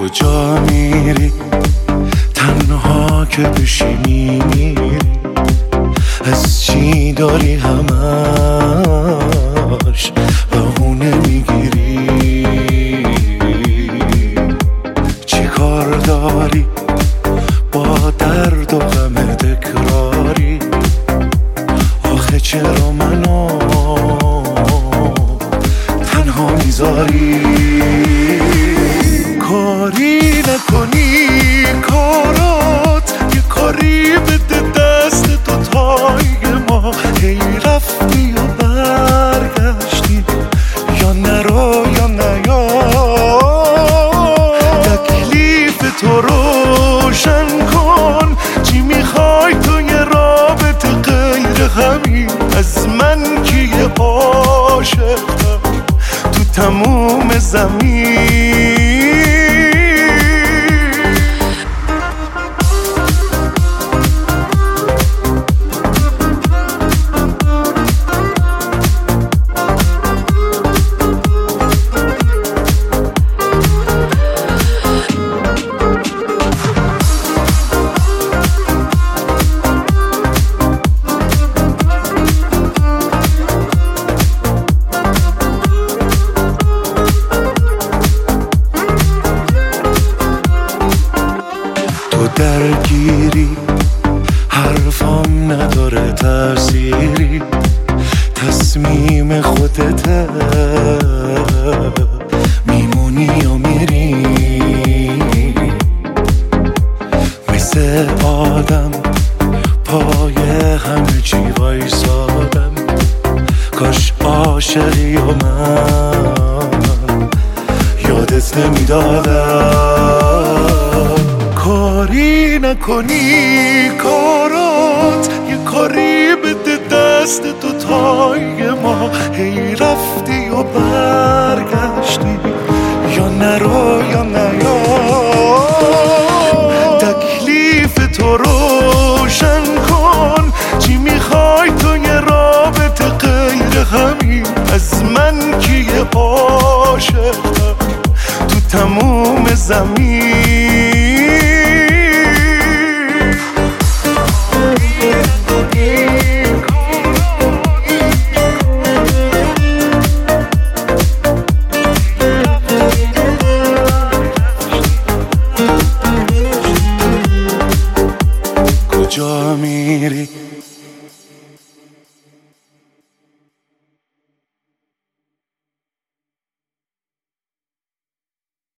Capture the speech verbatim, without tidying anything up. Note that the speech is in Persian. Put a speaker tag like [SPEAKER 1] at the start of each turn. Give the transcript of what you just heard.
[SPEAKER 1] کجا میری تنها که بشینی میری، از چی داری همش بهونه میگیری، چی کار داری با درد و غم تکراری، آخه چرا منو تنها میذاری؟ کاری نکنی کارات یه کاری بده دست تو تای ما، هی رفتی و برگشتی یا نرو یا نیا، تکلیف تو روشن کن، چی میخوای تو یه رابطه غیر همین؟ از من کیه عاشقم تو تموم زمین؟ درگیری حرفام نداره تأثیری، تصمیم خودته، میمونی و میری، مثل آدم پای همه چی وایسادم، کاش عاشقی و من یادت نمیدادم. کاری نکنی کارات یه کاری بده دست تو تای ما، هی رفتی و برگشتی یا نرو یا نیا، تکلیف تو روشن کن، چی میخوای تو یه رابطه غیر همین؟ از من کیه عاشقم تو تموم زمین؟ کجا می